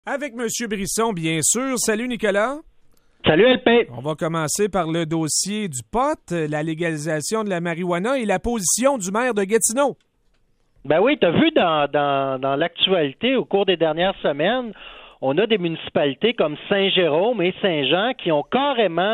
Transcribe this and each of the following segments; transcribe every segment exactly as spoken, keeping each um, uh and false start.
Avec M. Brisson, bien sûr. Salut, Nicolas. Salut, L P. On va commencer par le dossier du pot, la légalisation de la marijuana et la position du maire de Gatineau. Ben oui, tu as vu dans, dans, dans l'actualité, au cours des dernières semaines, on a des municipalités comme Saint-Jérôme et Saint-Jean qui ont carrément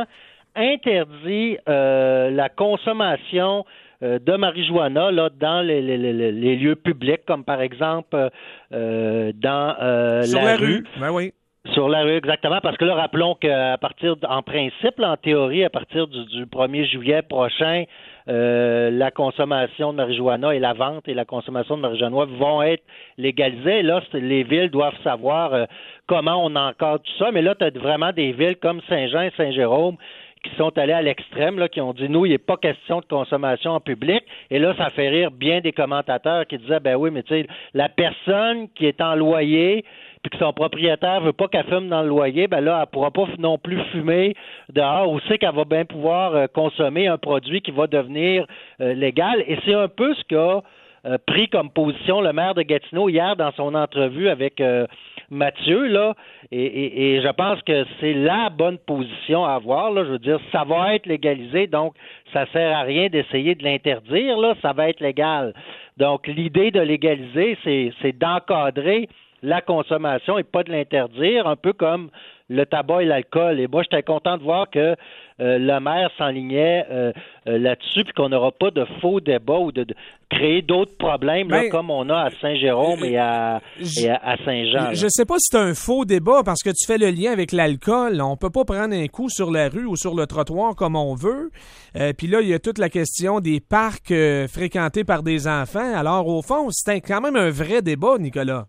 interdit euh, la consommation euh, de marijuana là, dans les, les, les, les lieux publics, comme par exemple euh, dans euh, Sur la, la rue. rue. Ben oui. Sur la rue, exactement, parce que là, rappelons qu'à partir, en principe, là, en théorie, à partir du, du premier juillet prochain, euh, la consommation de marijuana et la vente et la consommation de marijuana vont être légalisées. Là, les villes doivent savoir euh, comment on encadre tout ça, mais là, tu as vraiment des villes comme Saint-Jean et Saint-Jérôme qui sont allés à l'extrême, là, qui ont dit, nous, il n'est pas question de consommation en public. Et là, ça fait rire bien des commentateurs qui disaient, ben oui, mais tu sais, la personne qui est en loyer puis que son propriétaire veut pas qu'elle fume dans le loyer, ben là, elle pourra pas non plus fumer dehors, ou c'est qu'elle va bien pouvoir euh, consommer un produit qui va devenir euh, légal. Et c'est un peu ce qu'a euh, pris comme position le maire de Gatineau hier dans son entrevue avec euh, Mathieu, là, et, et, et je pense que c'est la bonne position à avoir, là. Je veux dire, ça va être légalisé, donc ça sert à rien d'essayer de l'interdire, là, ça va être légal. Donc, l'idée de légaliser, c'est, c'est d'encadrer la consommation et pas de l'interdire, un peu comme le tabac et l'alcool. Et moi, j'étais content de voir que euh, le maire s'enlignait euh, euh, là-dessus, puis qu'on n'aura pas de faux débats ou de, de créer d'autres problèmes, là, ben, comme on a à Saint-Jérôme et à, et à, à Saint-Jean. Je ne sais pas si c'est un faux débat, parce que tu fais le lien avec l'alcool. On peut pas prendre un coup sur la rue ou sur le trottoir comme on veut. Euh, puis là, il y a toute la question des parcs euh, fréquentés par des enfants. Alors, au fond, c'est quand même un vrai débat, Nicolas.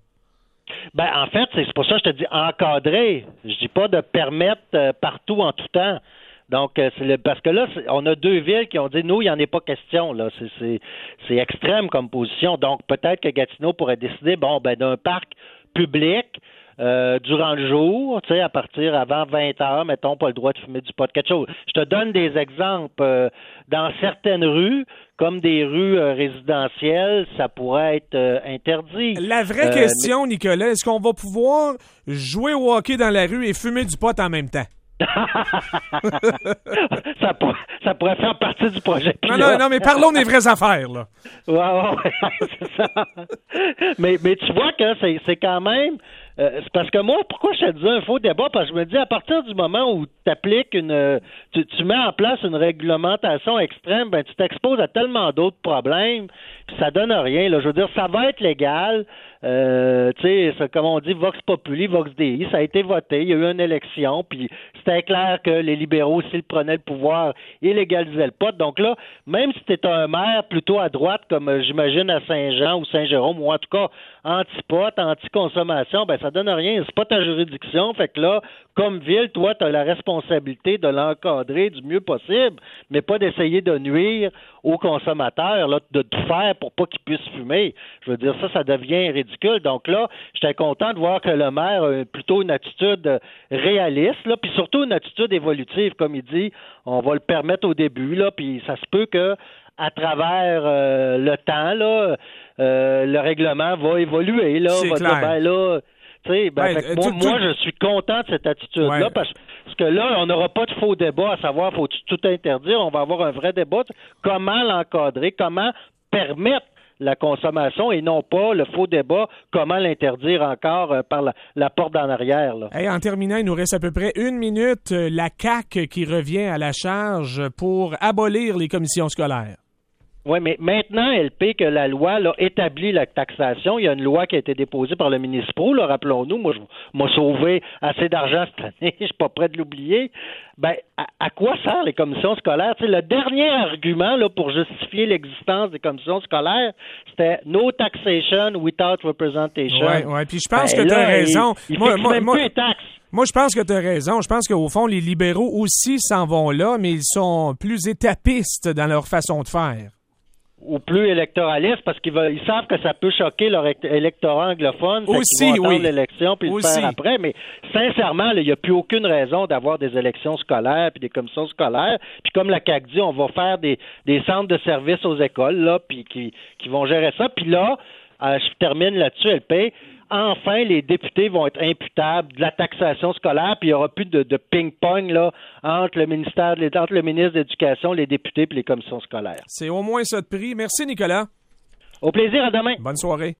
Ben, en fait, c'est pour ça que je te dis encadrer. Je dis pas de permettre euh, partout en tout temps. Donc, euh, c'est le, parce que là, on a deux villes qui ont dit, nous, il n'y en est pas question, là. C'est, c'est, c'est extrême comme position. Donc, peut-être que Gatineau pourrait décider, bon, ben, d'un parc public, euh, durant le jour, tu sais, à partir avant vingt heures, mettons, pas le droit de fumer du pot, quelque chose. Je te donne des exemples. Euh, dans certaines rues, comme des rues euh, résidentielles, ça pourrait être euh, interdit. La vraie euh, question, mais... Nicolas, est-ce qu'on va pouvoir jouer au hockey dans la rue et fumer du pot en même temps? ça, pour, ça pourrait faire partie du projet. Non, non, non, mais parlons des vraies affaires, là. Ouais, ouais, ouais, c'est ça. mais, mais tu vois que c'est, c'est quand même... Euh, c'est parce que moi, pourquoi je te dis un faux débat? Parce que je me dis, à partir du moment où tu appliques une... Tu, tu mets en place une réglementation extrême, ben tu t'exposes à tellement d'autres problèmes, puis ça donne rien, là. Je veux dire, ça va être légal. Euh, tu sais, c'est comme on dit, Vox Populi, Vox Dei, ça a été voté, il y a eu une élection, puis c'était clair que les libéraux, s'ils prenaient le pouvoir, ils légalisaient le pot. Donc là, même si tu es un maire plutôt à droite, comme euh, j'imagine à Saint-Jean ou Saint-Jérôme, ou en tout cas anti-pot, anti-consommation, ben ça donne rien, c'est pas ta juridiction, fait que là, comme ville, toi, tu as la responsabilité de l'encadrer du mieux possible, mais pas d'essayer de nuire aux consommateurs, là, de tout faire pour pas qu'ils puissent fumer. Je veux dire, ça, ça devient ridicule. Donc là, j'étais content de voir que le maire a plutôt une attitude réaliste, là, puis surtout une attitude évolutive, comme il dit, on va le permettre au début, là, puis ça se peut que à travers euh, le temps, là, euh, le règlement va évoluer, là, C'est va clair. dire, ben là, tu sais, ben, Ouais, fait que euh, moi, tout, moi tout... je suis content de cette attitude-là, ouais. parce, parce que là, on n'aura pas de faux débat à savoir faut-tu tout interdire, on va avoir un vrai débat, comment l'encadrer, comment permettre la consommation et non pas le faux débat, comment l'interdire encore euh, par la, la porte d'en arrière. Là. Hey, en terminant, il nous reste à peu près une minute. La C A Q qui revient à la charge pour abolir les commissions scolaires. Oui, mais maintenant, L P, que la loi là, établit la taxation, il y a une loi qui a été déposée par le ministre Pro, là, rappelons-nous, moi, je m'a sauvé assez d'argent cette année, je suis pas prêt de l'oublier. Ben, à, à quoi servent les commissions scolaires? Tu sais, le dernier argument là, pour justifier l'existence des commissions scolaires, c'était « no taxation without representation ». Oui, oui, puis je pense ben, que tu as raison. Il, il moi, fixe moi, même moi... plus les taxes. Moi, je pense que tu as raison. Je pense qu'au fond, les libéraux aussi s'en vont là, mais ils sont plus étapistes dans leur façon de faire. Ou plus électoralistes, parce qu'ils veulent, ils savent que ça peut choquer leur électorat anglophone. Aussi, ils vont attendre oui. l'élection puis le faire après. Mais sincèrement, il n'y a plus aucune raison d'avoir des élections scolaires puis des commissions scolaires. Puis comme la C A Q dit, on va faire des, des centres de services aux écoles là, puis qui, qui vont gérer ça. Puis là, euh, je termine là-dessus, L P. enfin, les députés vont être imputables de la taxation scolaire, puis il n'y aura plus de, de ping-pong là, entre le ministère, entre le ministre de l'Éducation, les députés et les commissions scolaires. C'est au moins ça de prix. Merci, Nicolas. Au plaisir, à demain. Bonne soirée.